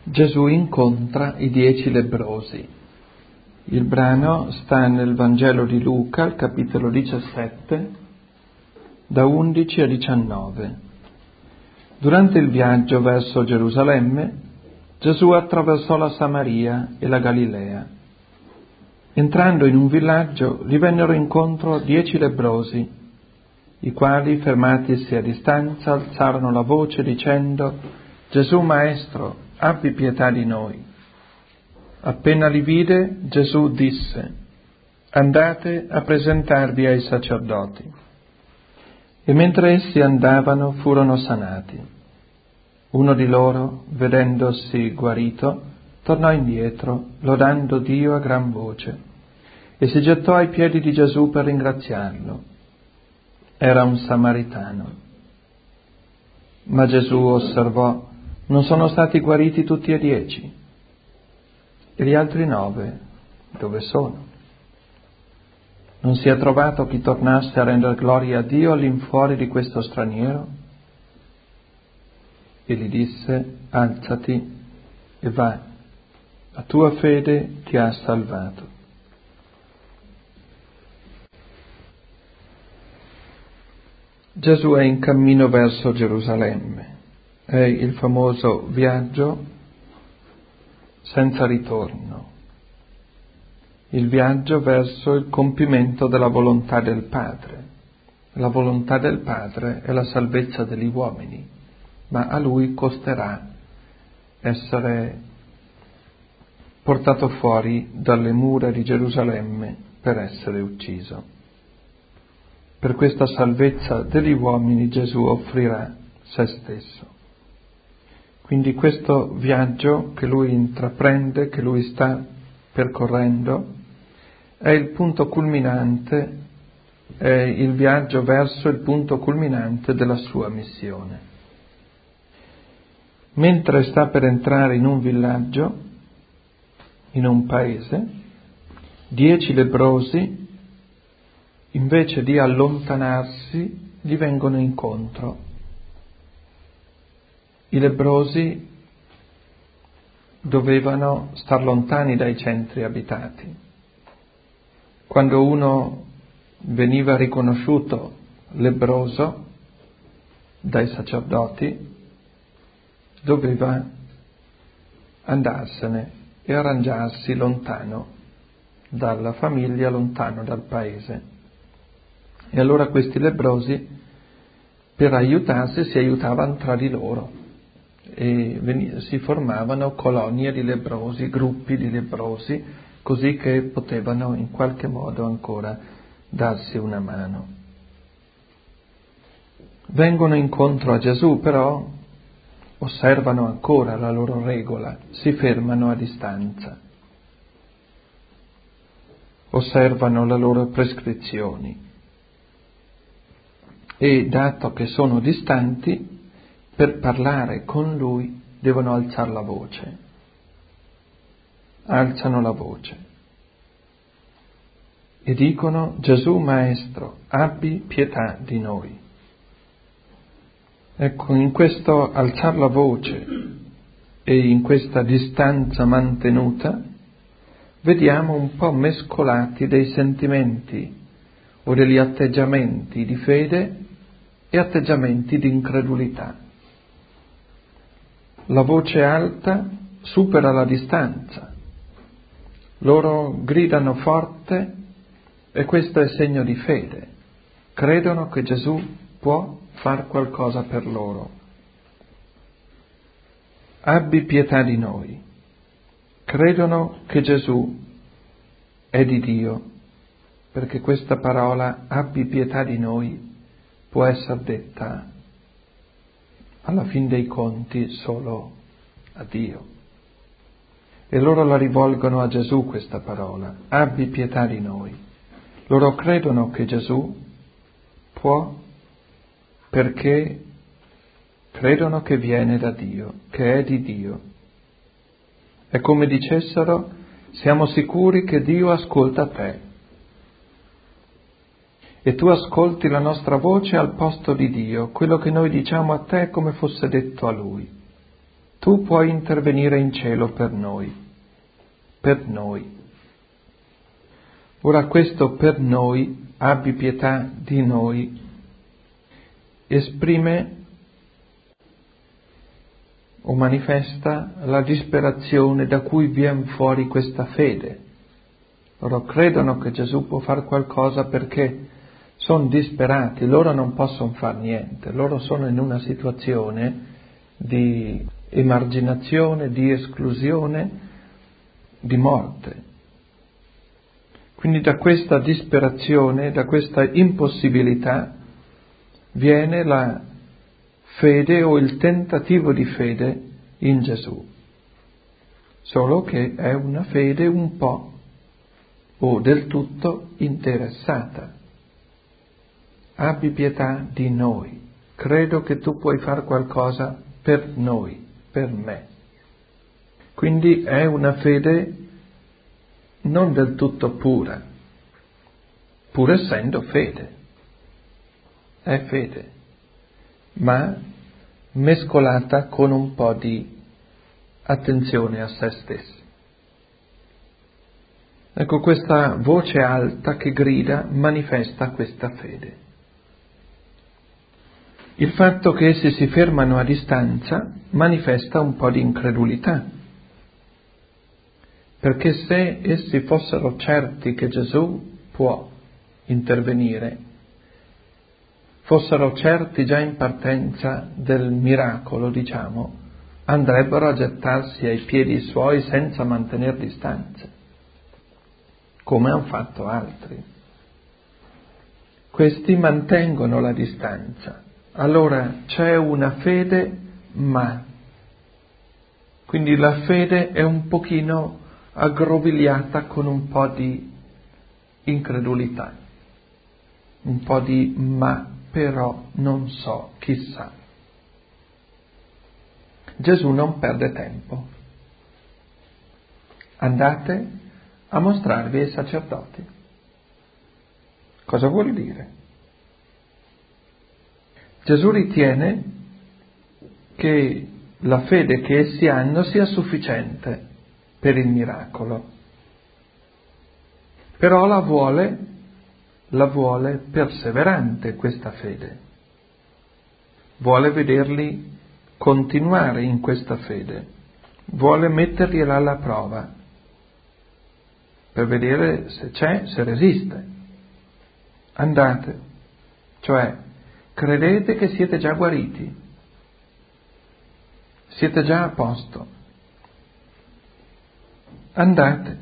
Gesù incontra i 10 lebbrosi. Il brano sta nel Vangelo di Luca, al capitolo 17, da 11 a 19. Durante il viaggio verso Gerusalemme, Gesù attraversò la Samaria e la Galilea. Entrando in un villaggio, gli vennero incontro 10 lebbrosi, i quali, fermatisi a distanza, alzarono la voce dicendo: «Gesù Maestro, abbi pietà di noi». Appena li vide, Gesù disse: «Andate a presentarvi ai sacerdoti». E mentre essi andavano, furono sanati. Uno di loro, vedendosi guarito, tornò indietro, lodando Dio a gran voce, e si gettò ai piedi di Gesù per ringraziarlo. Era un samaritano. Ma Gesù osservò: «Non sono stati guariti tutti e 10? E gli altri 9 dove sono? Non si è trovato chi tornasse a rendere gloria a Dio all'infuori di questo straniero?» E gli disse: «Alzati e va, la tua fede ti ha salvato». Gesù è in cammino verso Gerusalemme. È il famoso viaggio senza ritorno, il viaggio verso il compimento della volontà del Padre. La volontà del Padre è la salvezza degli uomini, ma a Lui costerà essere portato fuori dalle mura di Gerusalemme per essere ucciso. Per questa salvezza degli uomini Gesù offrirà se stesso. Quindi questo viaggio che Lui intraprende, che Lui sta percorrendo, è il punto culminante, è il viaggio verso il punto culminante della sua missione. Mentre sta per entrare in un villaggio, in un paese, 10 lebbrosi, invece di allontanarsi, gli vengono incontro. I lebbrosi dovevano star lontani dai centri abitati. Quando uno veniva riconosciuto lebbroso dai sacerdoti, doveva andarsene e arrangiarsi lontano dalla famiglia, lontano dal paese. E allora questi lebbrosi, per aiutarsi, si aiutavano tra di loro e si formavano colonie di lebbrosi, gruppi di lebbrosi, così che potevano in qualche modo ancora darsi una mano. Vengono incontro a Gesù, però osservano ancora la loro regola, si fermano a distanza, osservano le loro prescrizioni e, dato che sono distanti, per parlare con Lui devono alzare la voce. Alzano la voce e dicono: «Gesù Maestro, abbi pietà di noi». Ecco, in questo alzar la voce e in questa distanza mantenuta vediamo un po' mescolati dei sentimenti o degli atteggiamenti di fede e atteggiamenti di incredulità. La voce alta supera la distanza. Loro gridano forte e questo è segno di fede. Credono che Gesù può far qualcosa per loro. Abbi pietà di noi. Credono che Gesù è di Dio, perché questa parola abbi pietà di noi può essere detta alla fin dei conti solo a Dio. E loro la rivolgono a Gesù questa parola, abbi pietà di noi. Loro credono che Gesù può, perché credono che viene da Dio, che è di Dio. È come dicessero: siamo sicuri che Dio ascolta te. E tu ascolti la nostra voce al posto di Dio, quello che noi diciamo a te è come fosse detto a Lui. tu puoi intervenire in cielo per noi. Per noi. Ora questo per noi, abbi pietà di noi, esprime o manifesta la disperazione da cui viene fuori questa fede. Loro credono che Gesù può fare qualcosa perché sono disperati, loro non possono fare niente, loro sono in una situazione di emarginazione, di esclusione, di morte. Quindi da questa disperazione, da questa impossibilità, viene la fede o il tentativo di fede in Gesù. Solo che è una fede un po' o del tutto interessata. Abbi pietà di noi. Credo che tu puoi fare qualcosa per noi, per me. Quindi è una fede non del tutto pura, pur essendo fede. È fede, ma mescolata con un po' di attenzione a se stessi. Ecco, questa voce alta che grida manifesta questa fede. Il fatto che essi si fermano a distanza manifesta un po' di incredulità, perché se essi fossero certi che Gesù può intervenire, fossero certi già in partenza del miracolo, diciamo, andrebbero a gettarsi ai piedi suoi senza mantenere distanze, come hanno fatto altri. Questi mantengono la distanza. Allora c'è una fede, ma. Quindi la fede è un pochino aggrovigliata con un po' di incredulità, un po' di ma, però non so, chissà. Gesù non perde tempo. Andate a mostrarvi ai sacerdoti. Cosa vuol dire? Gesù ritiene che la fede che essi hanno sia sufficiente per il miracolo, però la vuole perseverante questa fede, vuole vederli continuare in questa fede, vuole metterli alla prova per vedere se c'è, se resiste. Andate, cioè credete che siete già guariti, siete già a posto. Andate,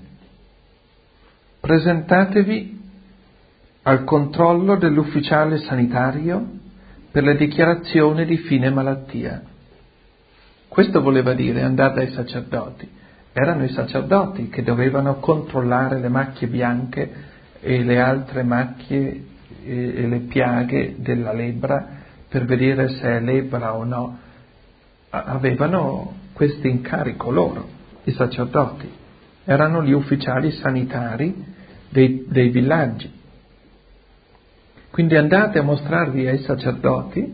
presentatevi al controllo dell'ufficiale sanitario per le dichiarazioni di fine malattia. Questo voleva dire andate ai sacerdoti. Erano i sacerdoti che dovevano controllare le macchie bianche e le altre macchie e le piaghe della lebbra per vedere se è lebbra o no. Avevano questo incarico loro, i sacerdoti. Erano gli ufficiali sanitari dei villaggi. Quindi andate a mostrarvi ai sacerdoti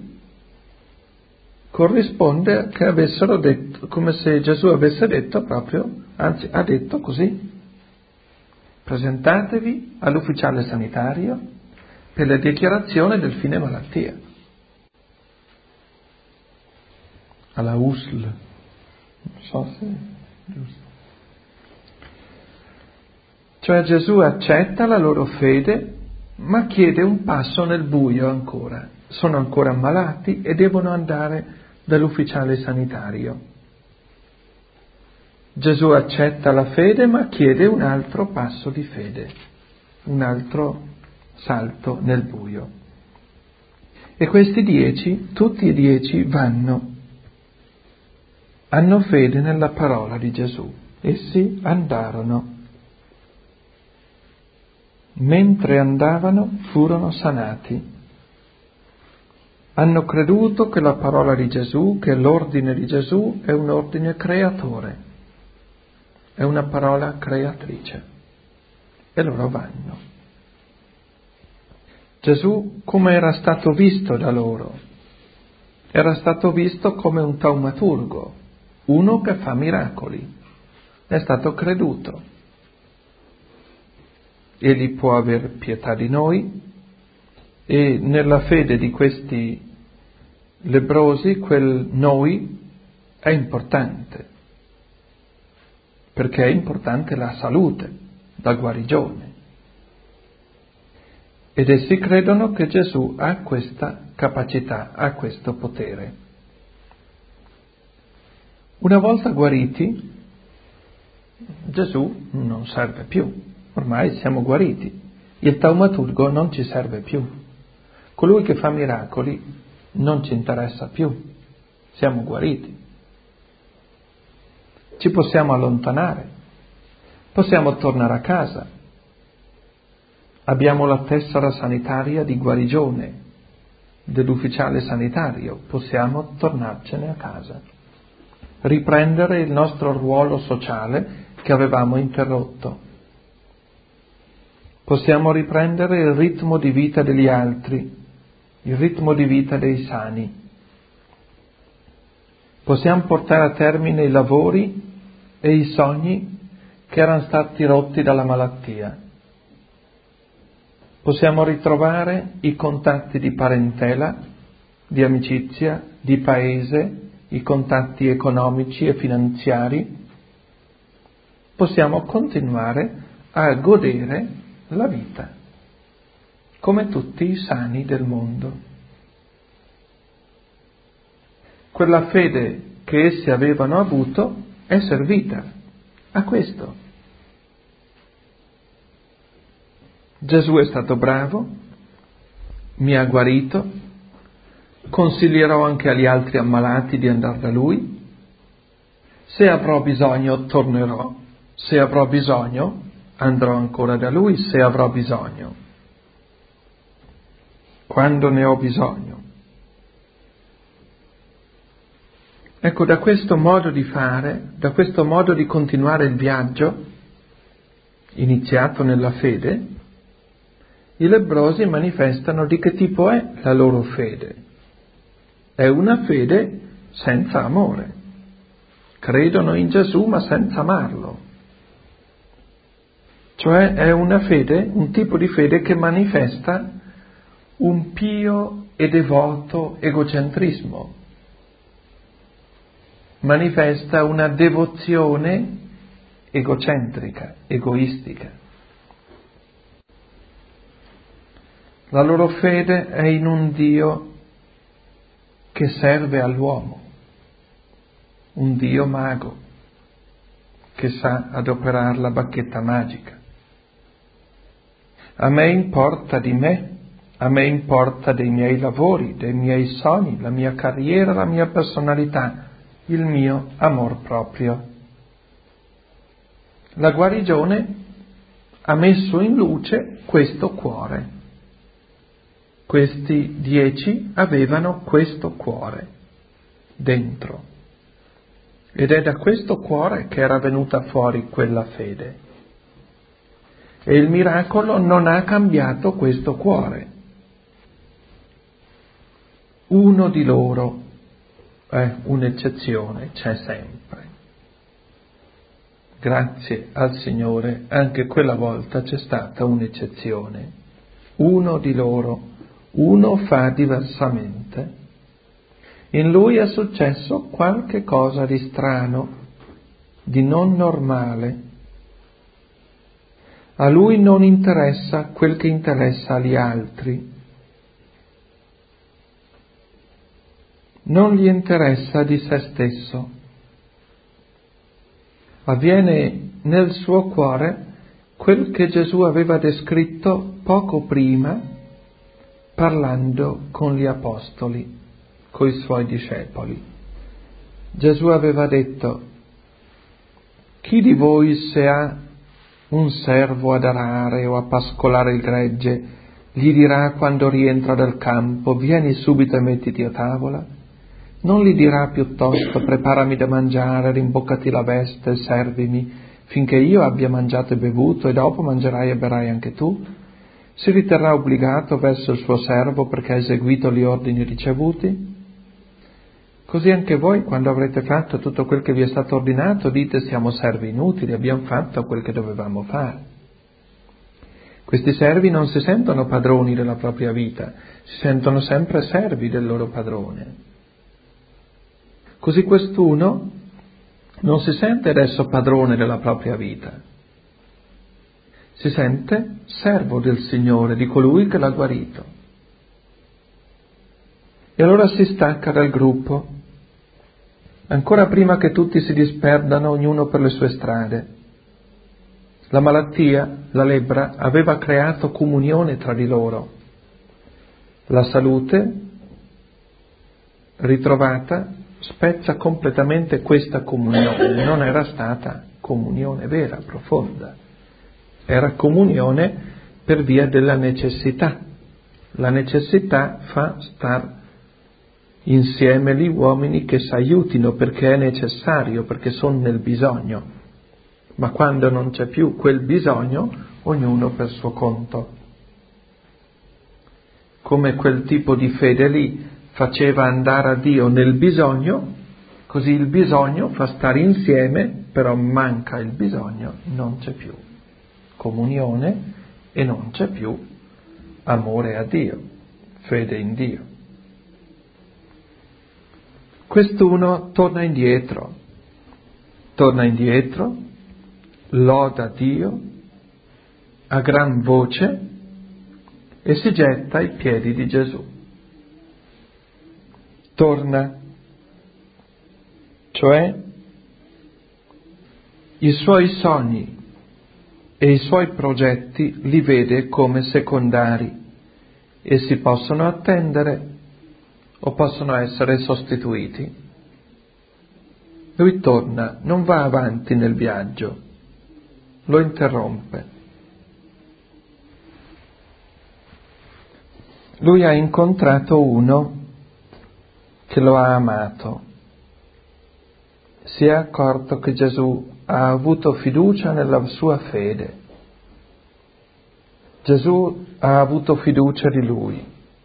corrisponde che avessero detto, come se Gesù avesse detto proprio, anzi ha detto così: presentatevi all'ufficiale sanitario per la dichiarazione del fine malattia, alla USL, non so se è giusto. Cioè Gesù accetta la loro fede, ma chiede un passo nel buio ancora. Sono ancora ammalati e devono andare dall'ufficiale sanitario. Gesù accetta la fede, ma chiede un altro passo di fede, un altro salto nel buio. E questi 10, tutti e 10 vanno, hanno fede nella parola di Gesù. Essi andarono. Mentre andavano furono sanati. Hanno creduto che la parola di Gesù, che l'ordine di Gesù è un ordine creatore, è una parola creatrice. E loro vanno. Gesù, come era stato visto da loro? Era stato visto come un taumaturgo, uno che fa miracoli, è stato creduto. Egli può avere pietà di noi e nella fede di questi lebbrosi quel noi è importante, perché è importante la salute, la guarigione. Ed essi credono che Gesù ha questa capacità, ha questo potere. Una volta guariti, Gesù non serve più, ormai siamo guariti. Il taumaturgo non ci serve più. Colui che fa miracoli non ci interessa più, siamo guariti. Ci possiamo allontanare, possiamo tornare a casa. Abbiamo la tessera sanitaria di guarigione dell'ufficiale sanitario, possiamo tornarcene a casa, riprendere il nostro ruolo sociale che avevamo interrotto. Possiamo riprendere il ritmo di vita degli altri, il ritmo di vita dei sani. Possiamo portare a termine i lavori e i sogni che erano stati rotti dalla malattia. Possiamo ritrovare i contatti di parentela, di amicizia, di paese, i contatti economici e finanziari. Possiamo continuare a godere la vita, come tutti i sani del mondo. Quella fede che essi avevano avuto è servita a questo. Gesù è stato bravo, mi ha guarito, consiglierò anche agli altri ammalati di andare da Lui. Se avrò bisogno tornerò, se avrò bisogno andrò ancora da Lui, se avrò bisogno, quando ne ho bisogno. Ecco, da questo modo di fare, da questo modo di continuare il viaggio, iniziato nella fede, i lebbrosi manifestano di che tipo è la loro fede. È una fede senza amore. Credono in Gesù ma senza amarlo. Cioè è una fede, un tipo di fede che manifesta un pio e devoto egocentrismo. Manifesta una devozione egocentrica, egoistica. La loro fede è in un Dio che serve all'uomo, un Dio mago che sa adoperare la bacchetta magica. A me importa di me, a me importa dei miei lavori, dei miei sogni, la mia carriera, la mia personalità, il mio amor proprio. La guarigione ha messo in luce questo cuore. Questi 10 avevano questo cuore dentro ed è da questo cuore che era venuta fuori quella fede. E il miracolo non ha cambiato questo cuore. Uno di loro è un'eccezione, c'è sempre. Grazie al Signore, anche quella volta c'è stata un'eccezione. Uno di loro, uno fa diversamente. In lui è successo qualche cosa di strano, di non normale. A lui non interessa quel che interessa agli altri. Non gli interessa di se stesso. Avviene nel suo cuore quel che Gesù aveva descritto poco prima parlando con gli apostoli, coi suoi discepoli. Gesù aveva detto: chi di voi se ha un servo ad arare o a pascolare il gregge, gli dirà quando rientra dal campo: vieni subito e mettiti a tavola? Non gli dirà piuttosto: preparami da mangiare, rimboccati la veste e servimi, finché io abbia mangiato e bevuto, e dopo mangerai e berrai anche tu? Si riterrà obbligato verso il suo servo perché ha eseguito gli ordini ricevuti? Così anche voi, quando avrete fatto tutto quel che vi è stato ordinato, dite: siamo servi inutili, abbiamo fatto quel che dovevamo fare. Questi servi non si sentono padroni della propria vita, si sentono sempre servi del loro padrone. Così quest'uno non si sente adesso padrone della propria vita, si sente servo del Signore, di colui che l'ha guarito. E allora si stacca dal gruppo, ancora prima che tutti si disperdano, ognuno per le sue strade. La malattia, la lebbra, aveva creato comunione tra di loro. La salute, ritrovata, spezza completamente questa comunione. Non era stata comunione vera, profonda. Era comunione per via della necessità. La necessità fa star insieme gli uomini che si aiutino perché è necessario, perché sono nel bisogno. Ma quando non c'è più quel bisogno, ognuno per suo conto. Come quel tipo di fede lì faceva andare a Dio nel bisogno, così il bisogno fa stare insieme, però manca il bisogno, non c'è più comunione e non c'è più amore a Dio, fede in Dio. Quest'uno torna indietro, loda Dio a gran voce e si getta ai piedi di Gesù. Torna, cioè i suoi sogni e i suoi progetti li vede come secondari e si possono attendere o possono essere sostituiti. Lui torna, non va avanti nel viaggio, lo interrompe. Lui ha incontrato uno che lo ha amato, si è accorto che Gesù ha avuto fiducia nella sua fede. Gesù ha avuto fiducia di lui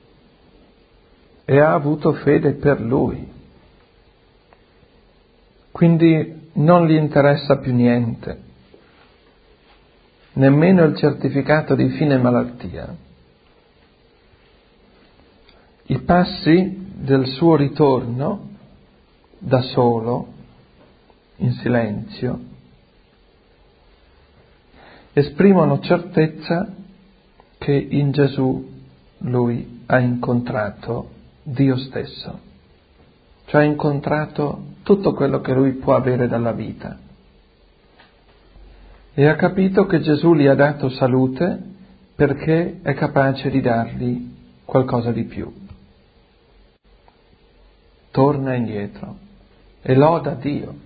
e ha avuto fede per lui. Quindi non gli interessa più niente, nemmeno il certificato di fine malattia. I passi del suo ritorno, da solo, in silenzio, esprimono certezza che in Gesù lui ha incontrato Dio stesso, cioè ha incontrato tutto quello che lui può avere dalla vita e ha capito che Gesù gli ha dato salute perché è capace di dargli qualcosa di più. Torna indietro e loda Dio.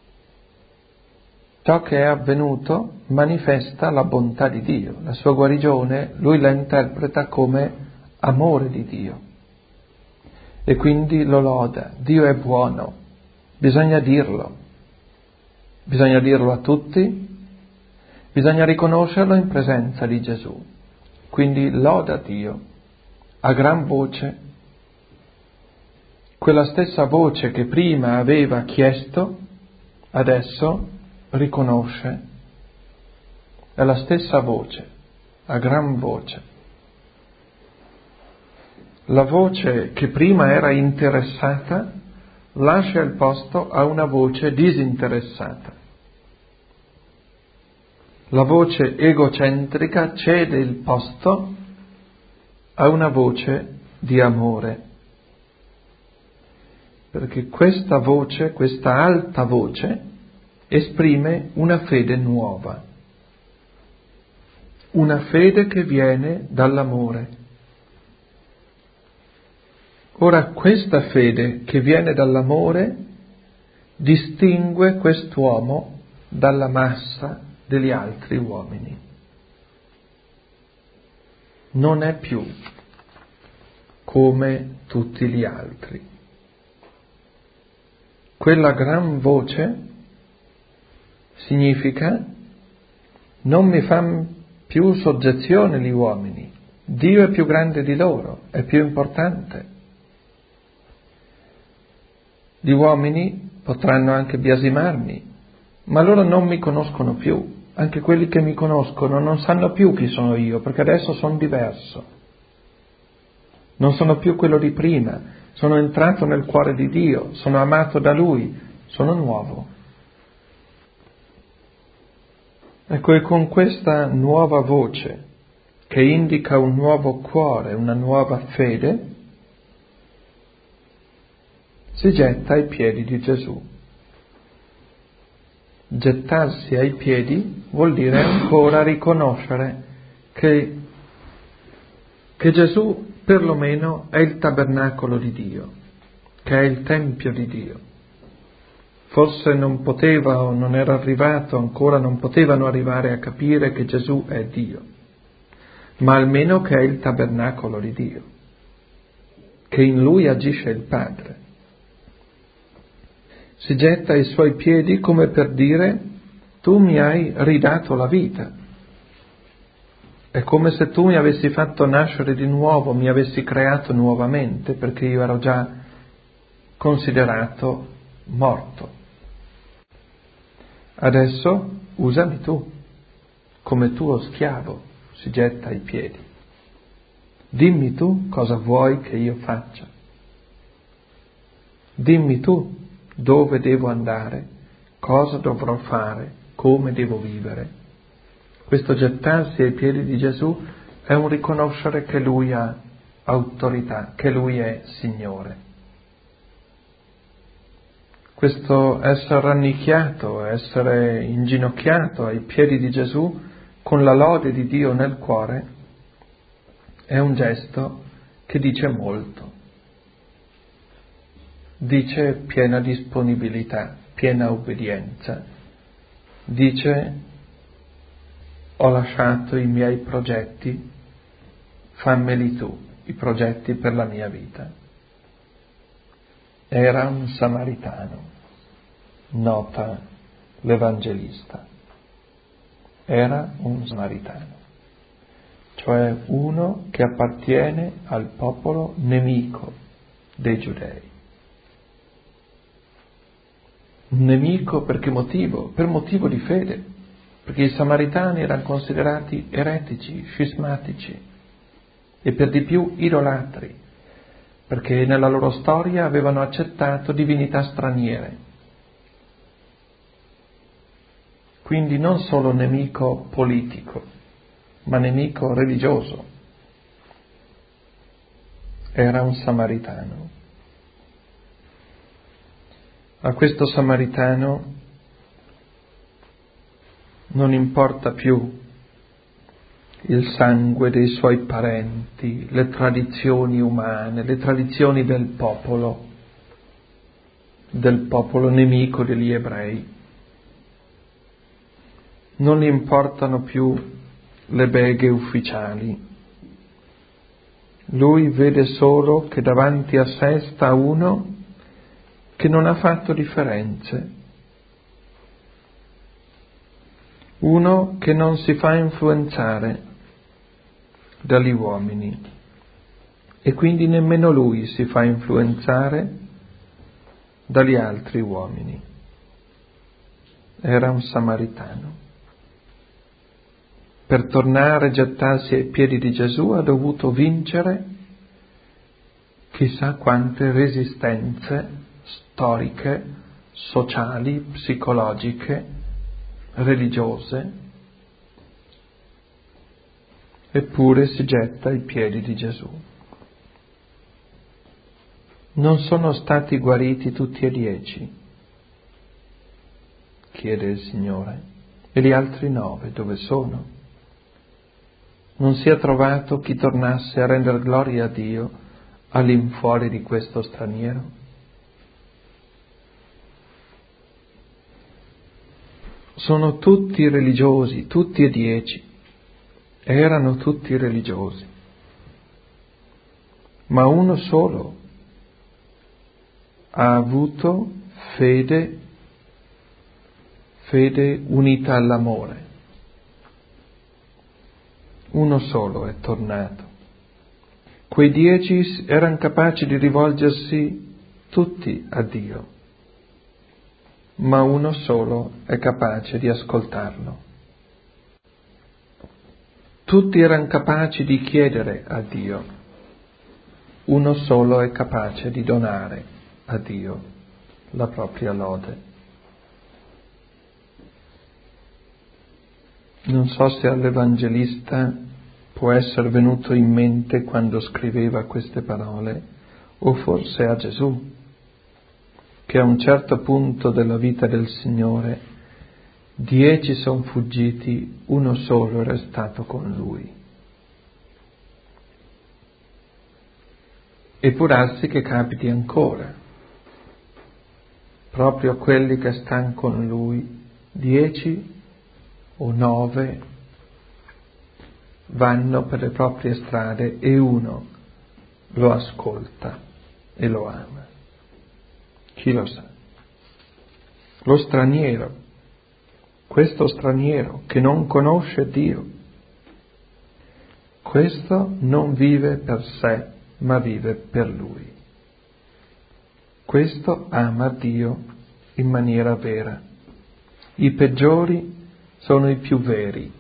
Ciò che è avvenuto manifesta la bontà di Dio, la sua guarigione lui la interpreta come amore di Dio e quindi lo loda. Dio è buono, bisogna dirlo a tutti, bisogna riconoscerlo in presenza di Gesù, quindi loda Dio a gran voce, quella stessa voce che prima aveva chiesto, adesso riconosce, è la stessa voce, a gran voce. La voce che prima era interessata lascia il posto a una voce disinteressata. La voce egocentrica cede il posto a una voce di amore, perché questa voce, questa alta voce, esprime una fede nuova, una fede che viene dall'amore. Ora questa fede che viene dall'amore distingue quest'uomo dalla massa degli altri uomini. Non è più come tutti gli altri. Quella gran voce significa: non mi fanno più soggezione gli uomini, Dio è più grande di loro, è più importante. Gli uomini potranno anche biasimarmi, ma loro non mi conoscono più. Anche quelli che mi conoscono non sanno più chi sono io, perché adesso sono diverso. Non sono più quello di prima, sono entrato nel cuore di Dio, sono amato da Lui, sono nuovo. Ecco, e con questa nuova voce, che indica un nuovo cuore, una nuova fede, si getta ai piedi di Gesù. Gettarsi ai piedi vuol dire ancora riconoscere che Gesù perlomeno è il tabernacolo di Dio, che è il Tempio di Dio. Forse non poteva o non era arrivato ancora, non potevano arrivare a capire che Gesù è Dio, ma almeno che è il tabernacolo di Dio, che in Lui agisce il Padre. Si getta ai Suoi piedi come per dire: tu mi hai ridato la vita. È come se tu mi avessi fatto nascere di nuovo, mi avessi creato nuovamente, perché io ero già considerato morto. Adesso usami tu, come tuo schiavo, si getta ai piedi. Dimmi tu cosa vuoi che io faccia. Dimmi tu dove devo andare, cosa dovrò fare, come devo vivere. Questo gettarsi ai piedi di Gesù è un riconoscere che Lui ha autorità, che Lui è Signore. Questo essere rannicchiato, essere inginocchiato ai piedi di Gesù con la lode di Dio nel cuore è un gesto che dice molto. Dice piena disponibilità, piena obbedienza. Dice: ho lasciato i miei progetti, fammeli tu, i progetti per la mia vita. Era un samaritano, nota l'Evangelista. Era un samaritano, cioè uno che appartiene al popolo nemico dei giudei. Un nemico per che motivo? Per motivo di fede, perché i samaritani erano considerati eretici, scismatici e per di più idolatri, perché nella loro storia avevano accettato divinità straniere. Quindi non solo nemico politico, ma nemico religioso. Era un samaritano. A questo samaritano non importa più il sangue dei suoi parenti, le tradizioni umane, le tradizioni del popolo nemico degli ebrei. Non gli importano più le beghe ufficiali. Lui vede solo che davanti a sé sta uno che non ha fatto differenze, uno che non si fa influenzare dagli uomini e quindi nemmeno lui si fa influenzare dagli altri uomini. Era un samaritano. Per tornare a gettarsi ai piedi di Gesù ha dovuto vincere chissà quante resistenze storiche, sociali, psicologiche, religiose, eppure si getta ai piedi di Gesù. Non sono stati guariti tutti e 10? Chiede il Signore. E gli altri 9 dove sono? Non si è trovato chi tornasse a rendere gloria a Dio all'infuori di questo straniero? Sono tutti religiosi, tutti e 10. Erano tutti religiosi. Ma uno solo ha avuto fede unita all'amore. Uno solo è tornato. Quei 10 erano capaci di rivolgersi tutti a Dio, ma uno solo è capace di ascoltarlo. Tutti erano capaci di chiedere a Dio, uno solo è capace di donare a Dio la propria lode. Non so se all'Evangelista può essere venuto in mente quando scriveva queste parole, o forse a Gesù, che a un certo punto della vita del Signore 10 sono fuggiti, uno solo è restato con Lui. E può darsi che capiti ancora, proprio quelli che stanno con Lui, 10 o 9 vanno per le proprie strade e uno lo ascolta e lo ama. Chi lo sa? Lo straniero, questo straniero che non conosce Dio, questo non vive per sé, ma vive per Lui. Questo ama Dio in maniera vera. I peggiori sono i più veri.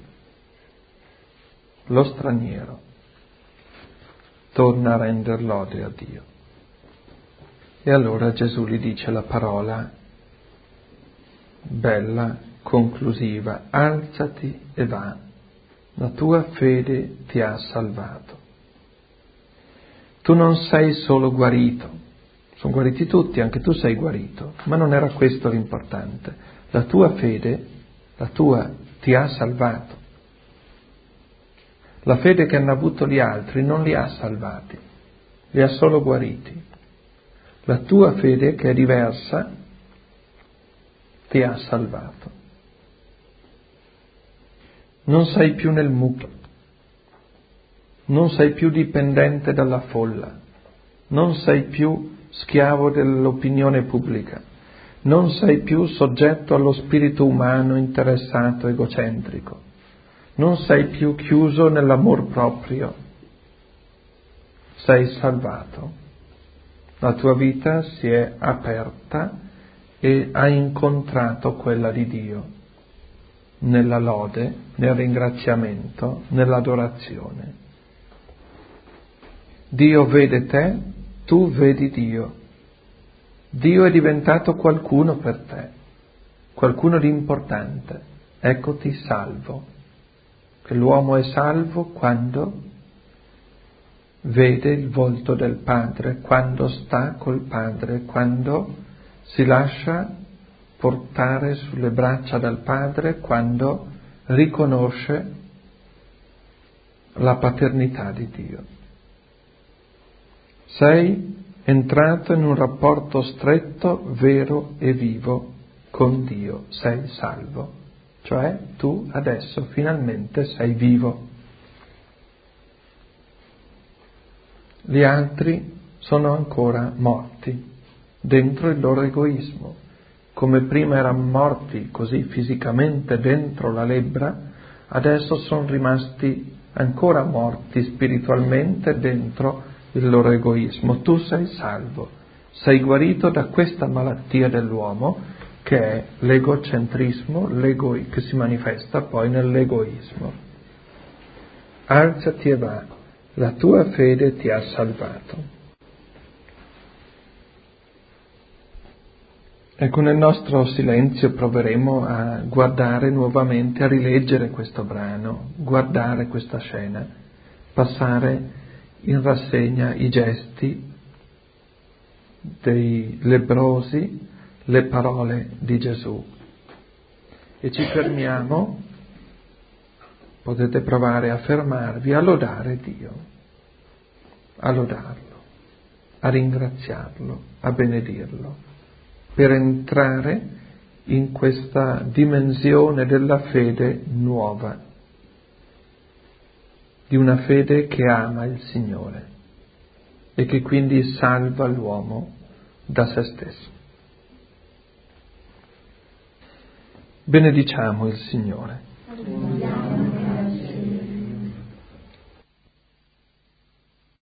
Lo straniero torna a render lode a Dio. E allora Gesù gli dice la parola bella, conclusiva: alzati e va, la tua fede ti ha salvato. Tu non sei solo guarito, sono guariti tutti, anche tu sei guarito, ma non era questo l'importante. La tua fede, ti ha salvato. La fede che hanno avuto gli altri non li ha salvati, li ha solo guariti. La tua fede, che è diversa, ti ha salvato. Non sei più nel mucchio, non sei più dipendente dalla folla, non sei più schiavo dell'opinione pubblica, non sei più soggetto allo spirito umano interessato, egocentrico, non sei più chiuso nell'amor proprio, sei salvato. La tua vita si è aperta e ha incontrato quella di Dio, nella lode, nel ringraziamento, nell'adorazione. Dio vede te, tu vedi Dio. Dio è diventato qualcuno per te, qualcuno di importante. Eccoti salvo. Che l'uomo è salvo quando vede il volto del Padre, quando sta col Padre, quando si lascia portare sulle braccia dal Padre, quando riconosce la paternità di Dio. Sei entrato in un rapporto stretto, vero e vivo con Dio, sei salvo, cioè tu adesso finalmente sei vivo. Gli altri sono ancora morti dentro il loro egoismo, come prima erano morti così fisicamente dentro la lebbra, adesso sono rimasti ancora morti spiritualmente dentro il loro egoismo. Tu sei salvo, sei guarito da questa malattia dell'uomo che è l'egocentrismo, che si manifesta poi nell'egoismo. Alzati e va, la tua fede ti ha salvato. Ecco, nel nostro silenzio proveremo a guardare nuovamente, a rileggere questo brano, guardare questa scena, passare in rassegna i gesti dei lebbrosi, le parole di Gesù. E ci fermiamo, potete provare a fermarvi, a lodare Dio, a lodarlo, a ringraziarlo, a benedirlo, per entrare in questa dimensione della fede nuova, di una fede che ama il Signore e che quindi salva l'uomo da se stesso. Benediciamo il Signore.